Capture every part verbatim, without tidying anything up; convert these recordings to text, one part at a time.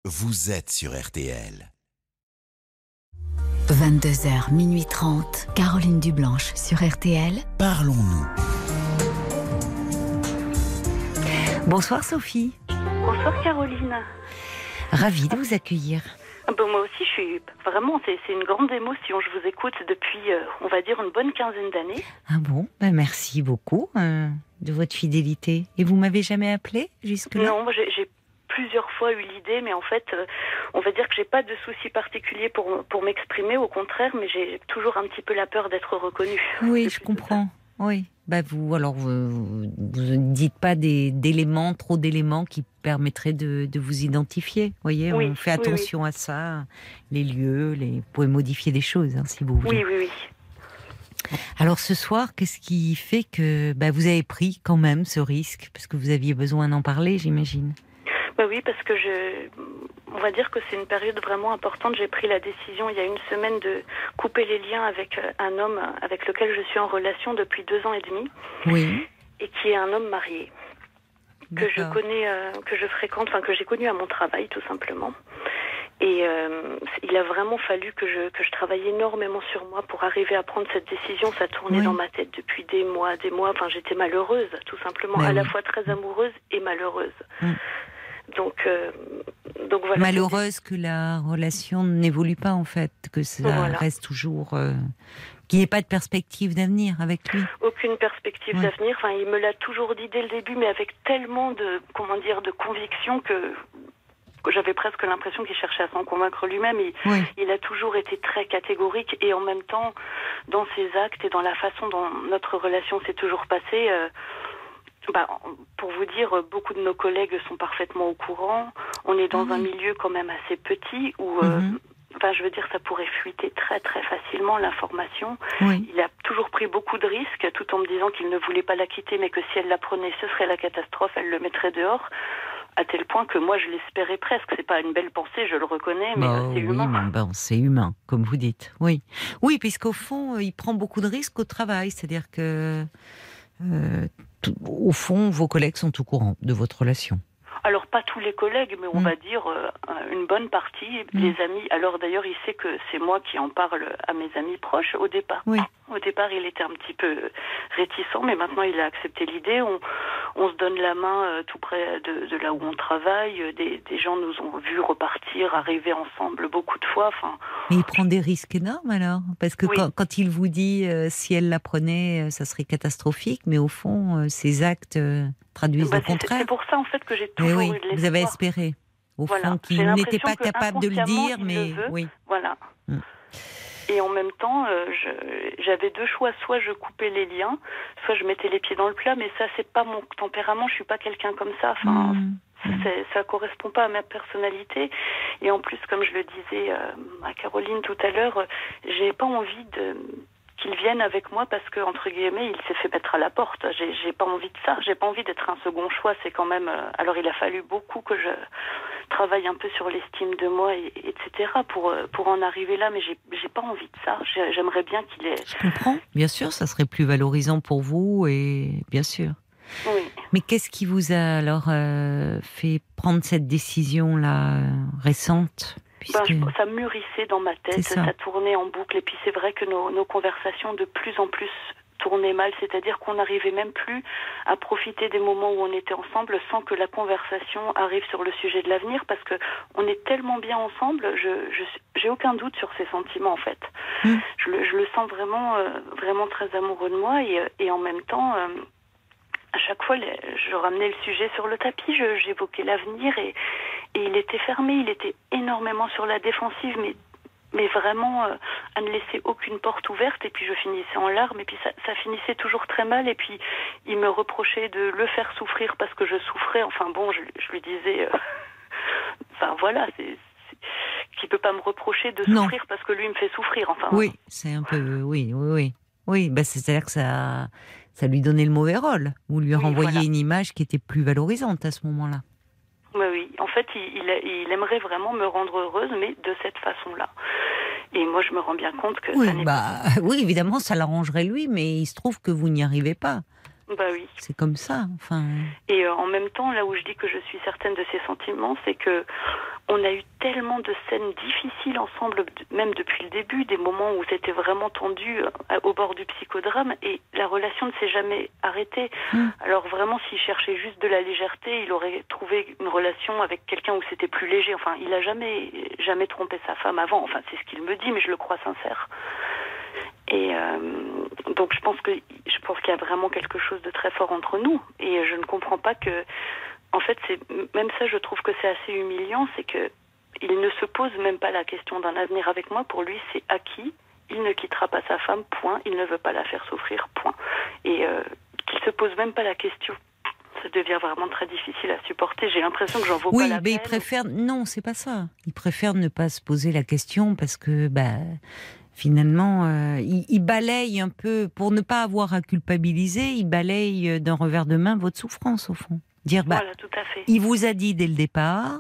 vous êtes sur R T L. vingt-deux heures, minuit trente, Caroline Dublanche sur R T L. Parlons-nous. Bonsoir Sophie. Bonsoir Caroline. Ravie de vous accueillir. Bon, moi aussi, je suis vraiment, c'est, c'est une grande émotion. Je vous écoute depuis, euh, on va dire, une bonne quinzaine d'années. Ah bon, ben merci beaucoup euh, de votre fidélité. Et vous m'avez jamais appelé jusque-là? Non, moi j'ai, j'ai plusieurs fois eu l'idée, mais en fait, euh, on va dire que j'ai pas de souci particulier pour, pour m'exprimer, au contraire, mais j'ai toujours un petit peu la peur d'être reconnue. Oui, je comprends. Oui. Bah vous, alors, vous ne dites pas des, d'éléments, trop d'éléments qui permettraient de, de vous identifier. Vous voyez, oui, on fait attention oui, oui. à ça. Les lieux, les, vous pouvez modifier des choses, hein, si vous voulez. Oui, oui, oui. Alors ce soir, qu'est-ce qui fait que bah, vous avez pris quand même ce risque? Parce que vous aviez besoin d'en parler, j'imagine. Bah oui, parce que je, on va dire que c'est une période vraiment importante. J'ai pris la décision il y a une semaine de couper les liens avec un homme avec lequel je suis en relation depuis deux ans et demi. Oui. Et qui est un homme marié que je connais, euh, que je fréquente, enfin que j'ai connu à mon travail tout simplement. Et euh, il a vraiment fallu que je que je travaille énormément sur moi pour arriver à prendre cette décision. Ça tournait oui. dans ma tête depuis des mois, des mois. Enfin, j'étais malheureuse, tout simplement, Mais à oui. la fois très amoureuse et malheureuse. Mm. Donc, euh, donc voilà. Malheureuse que la relation n'évolue pas en fait, que ça voilà. reste toujours, euh, qu'il n'y ait pas de perspective d'avenir avec lui. Aucune perspective ouais. d'avenir. Enfin, il me l'a toujours dit dès le début, mais avec tellement de, comment dire, de conviction que, que j'avais presque l'impression qu'il cherchait à s'en convaincre lui-même. Il, oui. il a toujours été très catégorique et en même temps, dans ses actes et dans la façon dont notre relation s'est toujours passée. Euh, Bah, pour vous dire, beaucoup de nos collègues sont parfaitement au courant. On est dans mmh. un milieu quand même assez petit où, mmh. euh, enfin, je veux dire, ça pourrait fuiter très très facilement l'information. Oui. Il a toujours pris beaucoup de risques, tout en me disant qu'il ne voulait pas la quitter, mais que si elle la prenait, ce serait la catastrophe. Elle le mettrait dehors. À tel point que moi, je l'espérais presque. C'est pas une belle pensée, je le reconnais, mais bah, c'est oui, humain. Mais bon, c'est humain, comme vous dites. Oui, oui, puisqu'au fond, il prend beaucoup de risques au travail. C'est-à-dire que. Euh, tout, au fond, vos collègues sont au courant de votre relation. Alors, pas tous les collègues, mais on mmh. va dire euh, une bonne partie. Mmh. Les amis. Alors, d'ailleurs, il sait que c'est moi qui en parle à mes amis proches au départ. Oui. Au départ, il était un petit peu réticent, mais maintenant, il a accepté l'idée. On, on se donne la main euh, tout près de, de là où on travaille. Des, des gens nous ont vus repartir, arriver ensemble beaucoup de fois. Enfin, mais il prend des risques énormes, alors? Parce que oui. quand, quand il vous dit euh, si elle la prenait, ça serait catastrophique, mais au fond, euh, ses actes euh, traduisent bah, le contraire. C'est pour ça, en fait, que j'ai toujours oui, eu de l'espoir. Vous avez espéré, au voilà. fond, qu'il n'était pas capable de le dire, mais... Le oui. Voilà. Hum. Et en même temps, euh, je, j'avais deux choix. Soit je coupais les liens, soit je mettais les pieds dans le plat. Mais ça, c'est pas mon tempérament. Je suis pas quelqu'un comme ça. Enfin, mmh. c'est, ça correspond pas à ma personnalité. Et en plus, comme je le disais euh, à Caroline tout à l'heure, euh, j'ai pas envie de qu'il vienne avec moi parce que, entre guillemets, il s'est fait mettre à la porte. J'ai, j'ai pas envie de ça. J'ai pas envie d'être un second choix. C'est quand même... Euh, alors, il a fallu beaucoup que je travaille un peu sur l'estime de moi, et, etc. pour pour en arriver là, mais j'ai j'ai pas envie de ça. J'ai, j'aimerais bien qu'il ait... Je comprends. Bien sûr, ça serait plus valorisant pour vous, et bien sûr. Oui. Mais qu'est-ce qui vous a alors euh, fait prendre cette décision-là euh, récente? Ben, je, ça mûrissait dans ma tête, ça. ça tournait en boucle. Et puis c'est vrai que nos, nos conversations de plus en plus tournaient mal, c'est-à-dire qu'on n'arrivait même plus à profiter des moments où on était ensemble sans que la conversation arrive sur le sujet de l'avenir, parce que on est tellement bien ensemble. Je, je j'ai aucun doute sur ses sentiments en fait. Mmh. Je, le, je le sens vraiment, euh, vraiment très amoureux de moi, et, et en même temps. Euh, À chaque fois, je ramenais le sujet sur le tapis, je, j'évoquais l'avenir, et, et il était fermé, il était énormément sur la défensive, mais, mais vraiment euh, à ne laisser aucune porte ouverte. Et puis je finissais en larmes, et puis ça, ça finissait toujours très mal. Et puis il me reprochait de le faire souffrir parce que je souffrais. Enfin bon, je, je lui disais, euh, enfin voilà, c'est, c'est, qu'il peut pas me reprocher de souffrir non. parce que lui me fait souffrir. Enfin. Oui, c'est un peu, oui, oui, oui, oui. Bah, c'est-à-dire que ça. Ça lui donnait le mauvais rôle. Vous lui oui, renvoyez voilà. une image qui était plus valorisante à ce moment-là. Oui, oui. En fait, il, il, il aimerait vraiment me rendre heureuse, mais de cette façon-là. Et moi, je me rends bien compte que oui, ça n'est bah, pas... Oui, évidemment, ça l'arrangerait lui, mais il se trouve que vous n'y arrivez pas. Bah oui. C'est comme ça. Enfin. Et euh, en même temps, là où je dis que je suis certaine de ses sentiments, c'est que on a eu tellement de scènes difficiles ensemble, même depuis le début, des moments où c'était vraiment tendu euh, au bord du psychodrame, et la relation ne s'est jamais arrêtée. Mmh. Alors vraiment, s'il cherchait juste de la légèreté, il aurait trouvé une relation avec quelqu'un où c'était plus léger. Enfin, il a jamais, jamais trompé sa femme avant. Enfin, c'est ce qu'il me dit, mais je le crois sincère. Et euh, donc je pense que je pense qu'il y a vraiment quelque chose de très fort entre nous, et je ne comprends pas que, en fait, c'est même ça, je trouve que c'est assez humiliant, c'est que il ne se pose même pas la question d'un avenir avec moi. Pour lui, c'est acquis. Il ne quittera pas sa femme. Point. Il ne veut pas la faire souffrir. Point. Et euh, qu'il se pose même pas la question. Ça devient vraiment très difficile à supporter. J'ai l'impression que j'en vaux oui, pas la mais peine. Oui, mais il préfère. Non, c'est pas ça. Il préfère ne pas se poser la question parce que, bah. Finalement, euh, il, il balaye un peu, pour ne pas avoir à culpabiliser, il balaye d'un revers de main votre souffrance, au fond. Dire, bah, voilà, tout à fait. Il vous a dit dès le départ,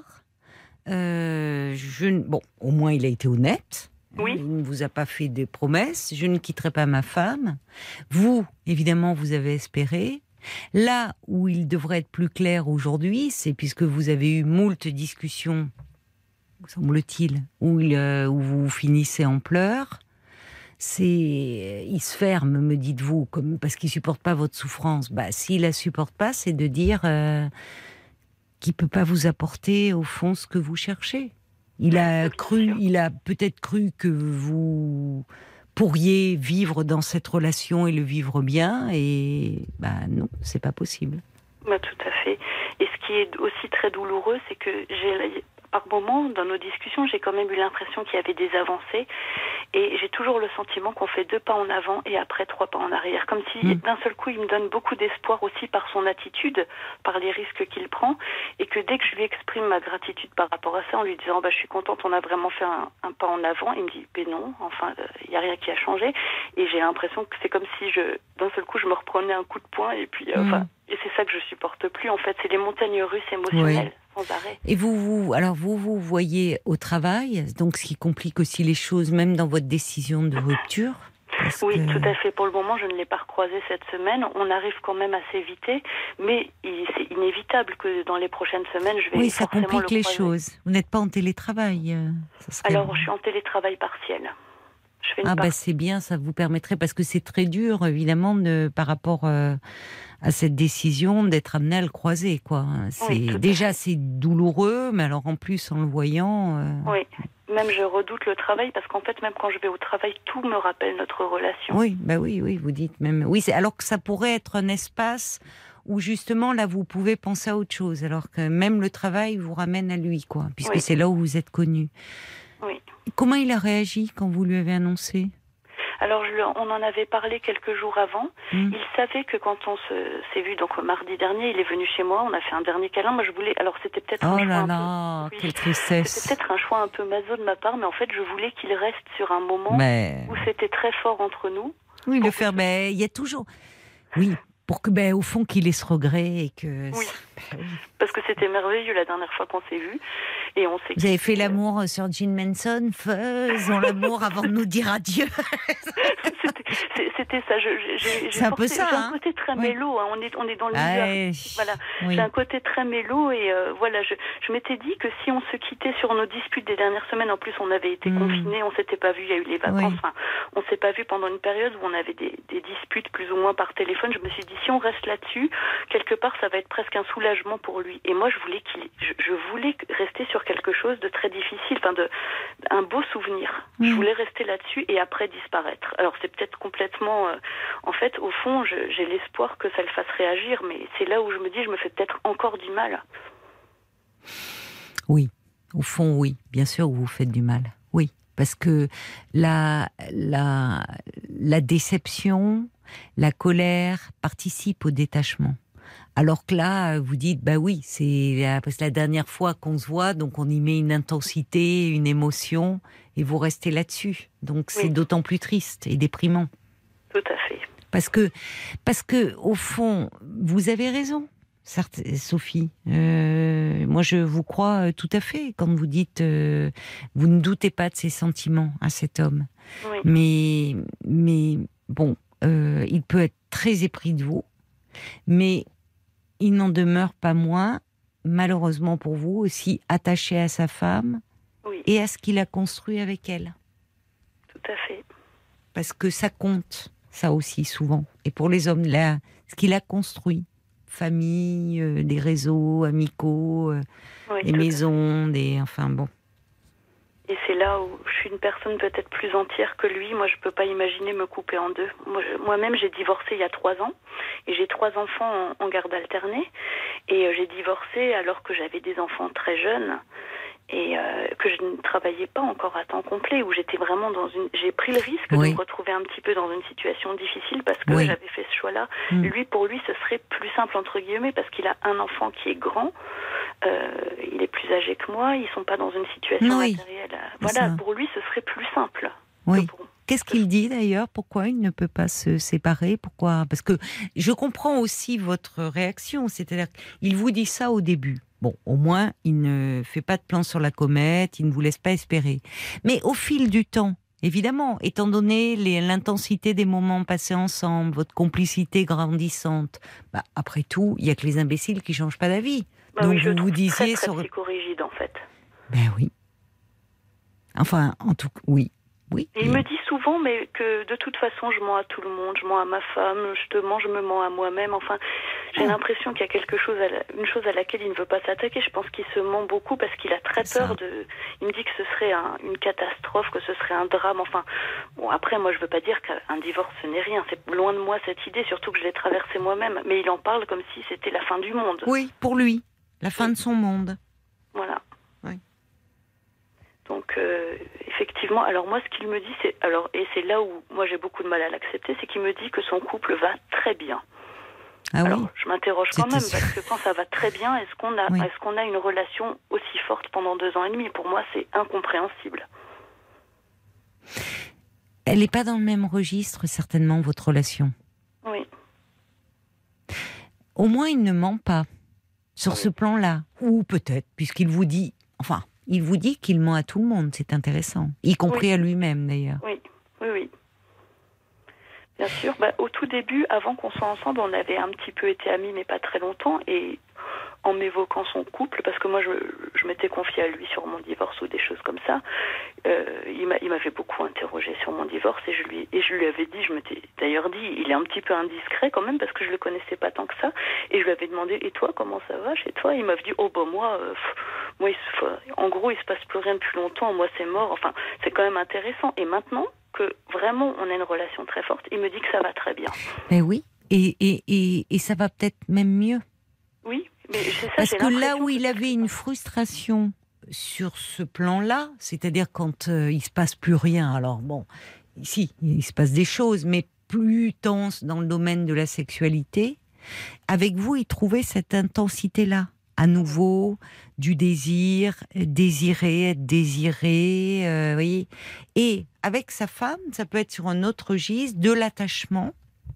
euh, je, bon, au moins il a été honnête, oui. Il ne vous a pas fait des promesses, je ne quitterai pas ma femme. Vous, évidemment, vous avez espéré. Là où il devrait être plus clair aujourd'hui, c'est puisque vous avez eu moult discussions, semble-t-il, où, il, euh, où vous finissez en pleurs. C'est, il se ferme, me dites-vous, comme parce qu'il supporte pas votre souffrance. Bah, s'il la supporte pas, c'est de dire euh, qu'il peut pas vous apporter au fond ce que vous cherchez. Il a cru, il a peut-être cru que vous pourriez vivre dans cette relation et le vivre bien, et bah non, c'est pas possible. Bah, tout à fait. Et ce qui est aussi très douloureux, c'est que j'ai par moments, dans nos discussions, j'ai quand même eu l'impression qu'il y avait des avancées, et j'ai toujours le sentiment qu'on fait deux pas en avant et après trois pas en arrière, comme si mmh. d'un seul coup il me donne beaucoup d'espoir aussi par son attitude, par les risques qu'il prend, et que dès que je lui exprime ma gratitude par rapport à ça, en lui disant bah, je suis contente, on a vraiment fait un, un pas en avant, il me dit mais non, enfin il euh, n'y a rien qui a changé, et j'ai l'impression que c'est comme si je, d'un seul coup je me reprenais un coup de poing, et puis euh, mmh. enfin, et c'est ça que je supporte plus en fait, c'est les montagnes russes émotionnelles. Oui. Sans arrêt. Et vous, vous, alors vous, vous voyez au travail, donc ce qui complique aussi les choses, même dans votre décision de rupture. Oui, que... tout à fait. Pour le moment, je ne l'ai pas recroisé cette semaine. On arrive quand même à s'éviter, mais il, c'est inévitable que dans les prochaines semaines, je vais oui, ça forcément complique le les croiser. choses. Vous n'êtes pas en télétravail. Ça serait... Alors, je suis en télétravail partiel. Je fais une ah part... bah c'est bien, ça vous permettrait, parce que c'est très dur, évidemment, de, par rapport euh, à cette décision d'être amené à le croiser, quoi. C'est, oui, déjà, c'est douloureux, mais alors en plus, en le voyant... Euh... Oui, même je redoute le travail, parce qu'en fait, même quand je vais au travail, tout me rappelle notre relation. Oui, bah oui, oui, vous dites même... Oui, c'est... alors que ça pourrait être un espace où, justement, là, vous pouvez penser à autre chose, alors que même le travail vous ramène à lui, quoi, puisque oui. c'est là où vous êtes connu. Oui. Comment il a réagi quand vous lui avez annoncé ? Alors, je, on en avait parlé quelques jours avant. Mmh. Il savait que quand on se, s'est vu, donc mardi dernier, il est venu chez moi, on a fait un dernier câlin. Moi, je voulais... Alors, c'était peut-être oh un là choix là, un peu... quelle oui. tristesse. C'était peut-être un choix un peu maso de ma part, mais en fait, je voulais qu'il reste sur un moment mais... où c'était très fort entre nous. Oui, le faire, mais il y a toujours... Oui, pour que, ben, au fond, qu'il ait ce regret et que... Oui, ben, oui. Parce que c'était merveilleux la dernière fois qu'on s'est vus. Et on s'est Vous avez fait l'amour sur Jim Manson, faisons l'amour avant de nous dire adieu. c'était, c'était ça. Je, j'ai, j'ai c'est un porté, peu ça. J'ai hein un côté très oui. mélo. Hein. On est, on est dans le ah, milieu. Voilà. Oui. J'ai un côté très mélo et euh, voilà. Je, je m'étais dit que si on se quittait sur nos disputes des dernières semaines, en plus on avait été mmh. confinés, on s'était pas vus. Il y a eu les vacances. Oui. Enfin, on s'est pas vus pendant une période où on avait des, des disputes plus ou moins par téléphone. Je me suis dit si on reste là-dessus, quelque part ça va être presque un soulagement pour lui. Et moi je voulais qu'il, je, je voulais rester sur quelque chose de très difficile, enfin de un beau souvenir. Mmh. Je voulais rester là-dessus et après disparaître. Alors c'est peut-être complètement, euh, en fait, au fond, je, j'ai l'espoir que ça le fasse réagir, mais c'est là où je me dis, je me fais peut-être encore du mal. Oui, au fond, oui, bien sûr, vous vous faites du mal. Oui, parce que la la la déception, la colère participent au détachement. Alors que là, vous dites, bah oui, c'est la, parce que la dernière fois qu'on se voit, donc on y met une intensité, une émotion, et vous restez là-dessus. Donc c'est oui. d'autant plus triste et déprimant. Tout à fait. Parce que, parce que au fond, vous avez raison, certes, Sophie. Euh, moi, je vous crois tout à fait quand vous dites, euh, vous ne doutez pas de ses sentiments à cet homme. Oui. Mais, mais bon, euh, il peut être très épris de vous. Mais il n'en demeure pas moins, malheureusement pour vous, aussi attaché à sa femme oui. et à ce qu'il a construit avec elle. Tout à fait. Parce que ça compte, ça aussi, souvent. Et pour les hommes, là, ce qu'il a construit, famille, euh, des réseaux amicaux, euh, oui, des maisons, des... Enfin, bon. Et c'est là où je suis une personne peut-être plus entière que lui. Moi, je peux pas imaginer me couper en deux. Moi, je, moi-même, j'ai divorcé il y a trois ans. Et j'ai trois enfants en, en garde alternée. Et euh, j'ai divorcé alors que j'avais des enfants très jeunes. Et euh, que je ne travaillais pas encore à temps complet, où j'étais vraiment dans une... J'ai pris le risque oui. de me retrouver un petit peu dans une situation difficile parce que oui. j'avais fait ce choix-là. Mm. Lui, pour lui, ce serait plus simple, entre guillemets, parce qu'il a un enfant qui est grand, euh, il est plus âgé que moi, ils sont pas dans une situation oui. matérielle. Voilà, ça. Pour lui, ce serait plus simple. Oui. Pour... Qu'est-ce qu'il dit d'ailleurs? Pourquoi il ne peut pas se séparer? Pourquoi? Parce que je comprends aussi votre réaction, c'est-à-dire qu'il vous dit ça au début. Bon, au moins, il ne fait pas de plan sur la comète, il ne vous laisse pas espérer. Mais au fil du temps, évidemment, étant donné les, l'intensité des moments passés ensemble, votre complicité grandissante, bah, après tout, il n'y a que les imbéciles qui ne changent pas d'avis. Bah Donc oui, je vous vous disiez... très, très sur... psychorigide, en fait. Ben oui. Enfin, en tout cas, oui. Oui. Et il me dit souvent, mais que de toute façon, je mens à tout le monde, je mens à ma femme, je te mens, je me mens à moi-même. Enfin, j'ai ah. l'impression qu'il y a quelque chose, à la, une chose à laquelle il ne veut pas s'attaquer. Je pense qu'il se ment beaucoup parce qu'il a très C'est peur ça. de. Il me dit que ce serait un, une catastrophe, que ce serait un drame. Enfin, bon, après, moi, je veux pas dire qu'un divorce ce n'est rien. C'est loin de moi cette idée, surtout que je l'ai traversée moi-même. Mais il en parle comme si c'était la fin du monde. Oui, pour lui, la fin oui. de son monde. Voilà. Oui. Donc euh, effectivement, alors moi ce qu'il me dit, c'est alors et c'est là où moi j'ai beaucoup de mal à l'accepter, c'est qu'il me dit que son couple va très bien. Ah alors oui. je m'interroge quand même parce que quand ça va très bien, est-ce qu'on a, oui. est-ce qu'on a une relation aussi forte pendant deux ans et demi? Pour moi, c'est incompréhensible. Elle n'est pas dans le même registre certainement votre relation. Oui. Au moins il ne ment pas sur oui. ce plan-là, ou peut-être puisqu'il vous dit, enfin. Il vous dit qu'il ment à tout le monde, c'est intéressant. Y compris oui. à lui-même, d'ailleurs. Oui, oui, oui. Bien sûr. Bah, au tout début, avant qu'on soit ensemble, on avait un petit peu été amis, mais pas très longtemps. Et en m'évoquant son couple, parce que moi, je, je m'étais confiée à lui sur mon divorce ou des choses comme ça, euh, il, m'a, il m'avait beaucoup interrogée sur mon divorce. Et je lui, et je lui avais dit, je m'étais d'ailleurs dit, il est un petit peu indiscret quand même, parce que je le connaissais pas tant que ça. Et je lui avais demandé, et toi, comment ça va chez toi? Il m'avait dit, oh, bah moi... Euh, Moi, il se, en gros, il se passe plus rien depuis longtemps. Moi, c'est mort. Enfin, c'est quand même intéressant. Et maintenant que vraiment on a une relation très forte, il me dit que ça va très bien. Mais oui, et et et, et ça va peut-être même mieux. Oui, mais c'est ça. Parce j'ai que là où que il avait une frustration sur ce plan-là, c'est-à-dire quand euh, il se passe plus rien. Alors bon, ici, il se passe des choses, mais plus tense dans le domaine de la sexualité. Avec vous, il trouvait cette intensité-là. À nouveau, du désir, désirer, être désiré, euh, voyez. Et avec sa femme, ça peut être sur un autre registre, de l'attachement,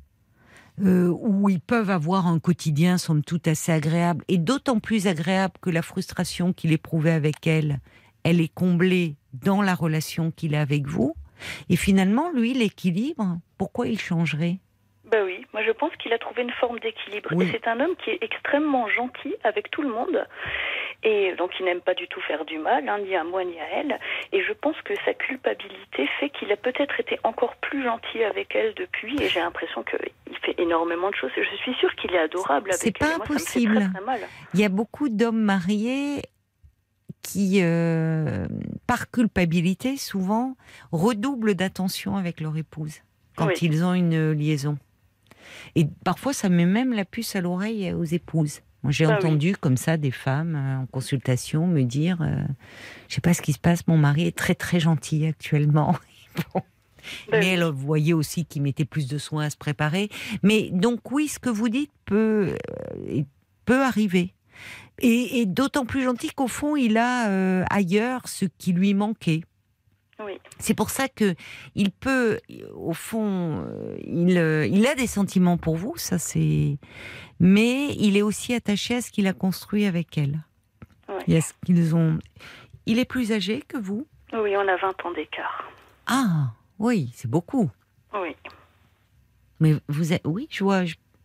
euh, où ils peuvent avoir un quotidien, somme toute, assez agréable, et d'autant plus agréable que la frustration qu'il éprouvait avec elle, elle est comblée dans la relation qu'il a avec vous. Et finalement, lui, l'équilibre, pourquoi il changerait ? Ben oui, moi je pense qu'il a trouvé une forme d'équilibre. Oui. Et c'est un homme qui est extrêmement gentil avec tout le monde. Et donc il n'aime pas du tout faire du mal, hein, ni à moi ni à elle. Et je pense que sa culpabilité fait qu'il a peut-être été encore plus gentil avec elle depuis. Et j'ai l'impression qu'il fait énormément de choses. Et je suis sûre qu'il est adorable avec c'est elle. C'est pas moi, impossible. Ça me fait très, très mal. Il y a beaucoup d'hommes mariés qui, euh, par culpabilité, souvent, redoublent d'attention avec leur épouse quand oui. ils ont une liaison. Et parfois, ça met même la puce à l'oreille aux épouses. Moi, j'ai ah entendu oui. comme ça des femmes euh, en consultation me dire euh, je sais pas ce qui se passe, mon mari est très très gentil actuellement. Bon. Ben mais oui. elle voyait aussi qu'il mettait plus de soin à se préparer. Mais donc oui, ce que vous dites peut, euh, peut arriver. Et, et d'autant plus gentil qu'au fond, il a euh, ailleurs ce qui lui manquait. Oui. C'est pour ça que il peut, au fond, il, il a des sentiments pour vous, ça c'est. Mais il est aussi attaché à ce qu'il a construit avec elle. Oui. Et à ce qu'ils ont. Il est plus âgé que vous ? Oui, on a vingt ans d'écart. Ah, oui, c'est beaucoup. Oui. Mais vous êtes, oui, je vois. Je...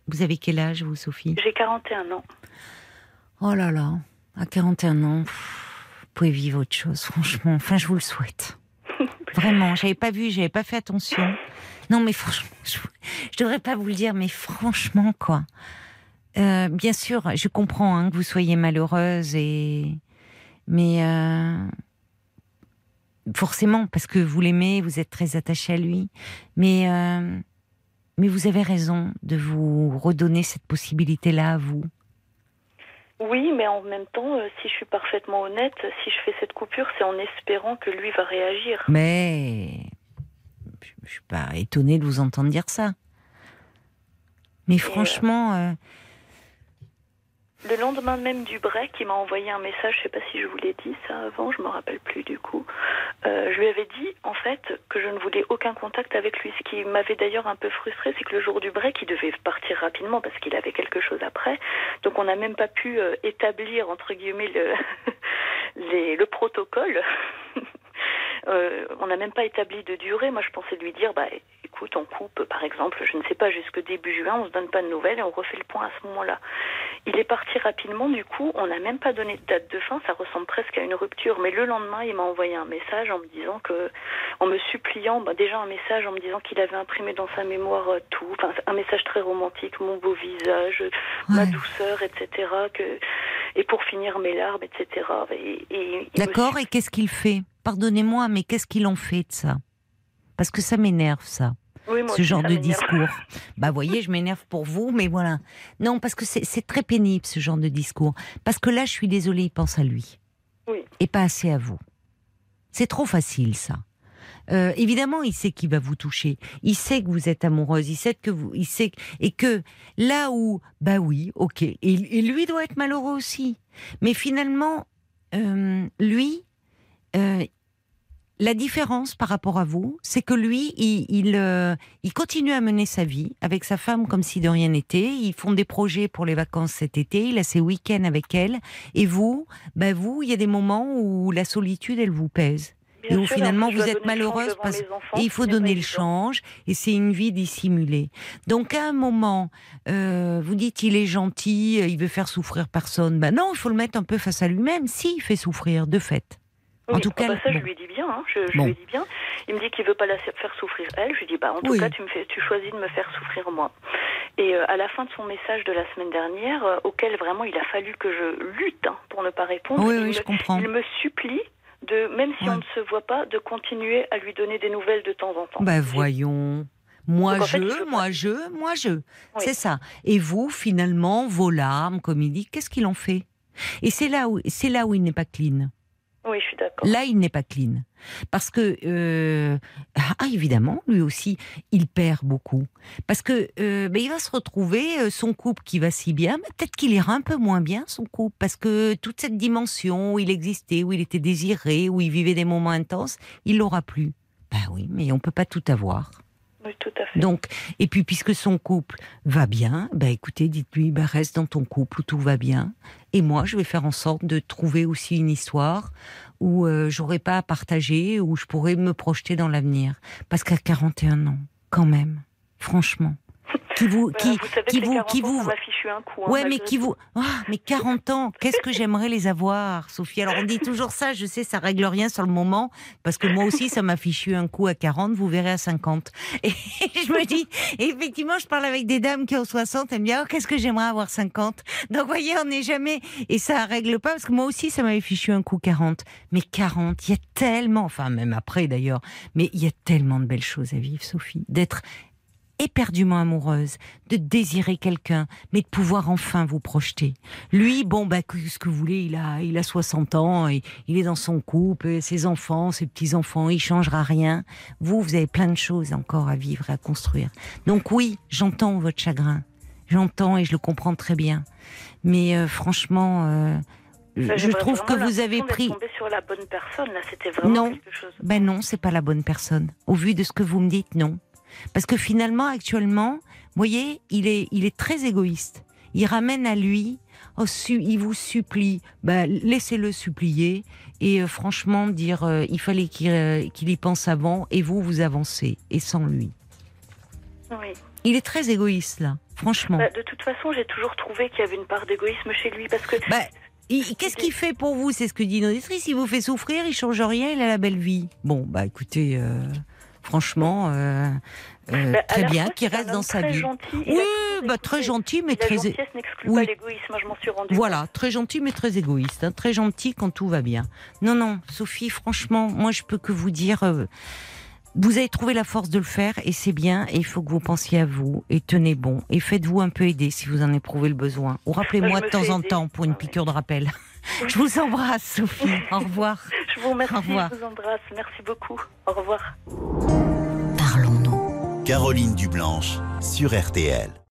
Vous avez quel âge, vous, Sophie ? J'ai quarante et un ans. Oh là là, à quarante et un ans, pff, vous pouvez vivre autre chose, franchement. Enfin, je vous le souhaite. Vraiment, j'avais pas vu, j'avais pas fait attention. Non, mais franchement, je, je devrais pas vous le dire, mais franchement, quoi. Euh, bien sûr, je comprends hein, que vous soyez malheureuse, et... mais euh... forcément, parce que vous l'aimez, vous êtes très attachée à lui. Mais, euh... mais vous avez raison de vous redonner cette possibilité-là à vous. Oui, mais en même temps, euh, si je suis parfaitement honnête, si je fais cette coupure, c'est en espérant que lui va réagir. Mais je ne suis pas étonnée de vous entendre dire ça. Mais franchement... Euh... Le lendemain même du break, il m'a envoyé un message, je ne sais pas si je vous l'ai dit ça avant, je ne me rappelle plus du coup. Euh, je lui avais dit en fait que je ne voulais aucun contact avec lui. Ce qui m'avait d'ailleurs un peu frustrée, c'est que le jour du break, il devait partir rapidement parce qu'il avait quelque chose après. Donc on n'a même pas pu euh, établir entre guillemets le, les, le protocole. Euh, on n'a même pas établi de durée. Moi, je pensais lui dire, bah, écoute, on coupe, par exemple, je ne sais pas, jusqu'au début juin, on se donne pas de nouvelles et on refait le point à ce moment-là. Il est parti rapidement, du coup, on n'a même pas donné de date de fin, ça ressemble presque à une rupture. Mais le lendemain, il m'a envoyé un message en me disant que, en me suppliant, bah, déjà un message en me disant qu'il avait imprimé dans sa mémoire euh, tout, enfin, un message très romantique, mon beau visage, ouais. ma douceur, et cetera. Que, et pour finir, mes larmes, et cetera. Et, et, D'accord, supplie... et qu'est-ce qu'il fait ? Pardonnez-moi, mais qu'est-ce qu'il en fait de ça ? Parce que ça m'énerve, ça. Oui, moi ce aussi, genre ça de m'énerve. discours. Bah, voyez, je m'énerve pour vous, mais voilà. Non, parce que c'est, c'est très pénible, ce genre de discours. Parce que là, je suis désolée, il pense à lui. Oui. Et pas assez à vous. C'est trop facile, ça. Euh, évidemment, il sait qu'il va vous toucher. Il sait que vous êtes amoureuse. Il sait que vous, il sait que, et que là où, bah oui, ok. Et, et lui doit être malheureux aussi. Mais finalement, euh, lui, euh, la différence par rapport à vous, c'est que lui, il, il, euh, il continue à mener sa vie avec sa femme comme si de rien n'était. Ils font des projets pour les vacances cet été. Il a ses week-ends avec elle. Et vous, ben vous, il y a des moments où la solitude, elle vous pèse. Bien et où sûr, finalement je vous dois êtes donner le malheureuse change parce devant mes enfants, et il faut c'est donner pas le évident. change et c'est une vie dissimulée. Donc à un moment, euh, vous dites il est gentil, il veut faire souffrir personne. Ben non, il faut le mettre un peu face à lui-même. Si, il fait souffrir de fait. Oui, en tout ah cas, bah ça bon. je lui dis bien, hein, je, je Bon. lui dis bien. Il me dit qu'il veut pas la faire souffrir elle. Je lui dis bah en tout Oui. cas tu me fais, tu choisis de me faire souffrir moi. Et euh, à la fin de son message de la semaine dernière, euh, auquel vraiment il a fallu que je lutte hein, pour ne pas répondre, Oui, il, oui, me, je comprends. il me supplie de, même si Ouais. on ne se voit pas, de continuer à lui donner des nouvelles de temps en temps. Ben voyons. Moi Donc, en je, fait, il veut moi pas. je, moi je. Oui. C'est ça. Et vous, finalement, vos larmes, comme il dit, qu'est-ce qu'il en fait ? Et c'est là où, c'est là où il n'est pas clean. Oui, je suis d'accord. Là, il n'est pas clean. Parce que, euh, ah, évidemment, lui aussi, il perd beaucoup. Parce que, euh, ben, il va se retrouver, euh, son couple qui va si bien, mais peut-être qu'il ira un peu moins bien, son couple. Parce que toute cette dimension où il existait, où il était désiré, où il vivait des moments intenses, il l'aura plus. Ben oui, mais on peut pas tout avoir. Oui, tout à fait. Donc, et puis puisque son couple va bien, bah écoutez, dites-lui, bah reste dans ton couple où tout va bien. Et moi, je vais faire en sorte de trouver aussi une histoire où euh, j'aurai pas à partager, où je pourrai me projeter dans l'avenir. Parce qu'à quarante et un ans, quand même, franchement, qui vous, Bah, qui, vous savez qui que les vous, quarante qui ans, vous, ça m'a fichu un coup. Hein, ouais, mais malgré qui tout. vous, ah, mais quarante ans, qu'est-ce que j'aimerais les avoir, Sophie. Alors on dit toujours ça, je sais, ça règle rien sur le moment, parce que moi aussi, ça m'a fichu un coup à quarante, vous verrez à cinquante. Et je me dis, et effectivement, je parle avec des dames qui ont soixante, elles me disent, oh, qu'est-ce que j'aimerais avoir cinquante. Donc, vous voyez, on n'est jamais, et ça règle pas, parce que moi aussi, ça m'avait fichu un coup quarante. Mais quarante, il y a tellement, enfin, même après d'ailleurs, mais il y a tellement de belles choses à vivre, Sophie, d'être éperdument amoureuse, de désirer quelqu'un, mais de pouvoir enfin vous projeter. Lui, bon, bah, ce que vous voulez, il a, il a soixante ans, et il est dans son couple, ses enfants, ses petits-enfants, il changera rien. Vous, vous avez plein de choses encore à vivre et à construire. Donc oui, j'entends votre chagrin. J'entends et je le comprends très bien. Mais euh, franchement, euh, Bah, je trouve que vous avez pris... tombé sur la bonne personne, là, c'était vraiment Non, quelque chose. ben non, c'est pas la bonne personne. Au vu de ce que vous me dites, non. Parce que finalement, actuellement, vous voyez, il est, il est très égoïste. Il ramène à lui, oh, su, il vous supplie, ben, laissez-le supplier, et euh, franchement dire, euh, il fallait qu'il, euh, qu'il y pense avant, et vous, vous avancez, et sans lui. Oui. Il est très égoïste, là. Franchement. Bah, de toute façon, j'ai toujours trouvé qu'il y avait une part d'égoïsme chez lui, parce que... Bah, il, qu'est-ce qu'il fait pour vous? C'est ce que dit une auditrice. Il vous fait souffrir, il change rien, il a la belle vie. Bon, bah écoutez, euh, franchement, euh, euh, bah, très bien, fois, qu'il reste dans sa vie. Gentil, oui, bah, très gentil, mais la très... La gentillesse n'exclut oui. pas l'égoïsme, moi je m'en suis rendu Voilà, compte. très gentil, mais très égoïste. Hein. Très gentil quand tout va bien. Non, non, Sophie, franchement, moi je peux que vous dire... Euh, vous avez trouvé la force de le faire et c'est bien, et il faut que vous pensiez à vous et tenez bon et faites-vous un peu aider si vous en éprouvez le besoin. Ou rappelez-moi de temps en aider. temps pour une piqûre de rappel. Je vous embrasse, Sophie. Au revoir. Je vous remercie, Au revoir. je vous embrasse. Merci beaucoup. Au revoir. Parlons-nous. Caroline Dublanche sur R T L.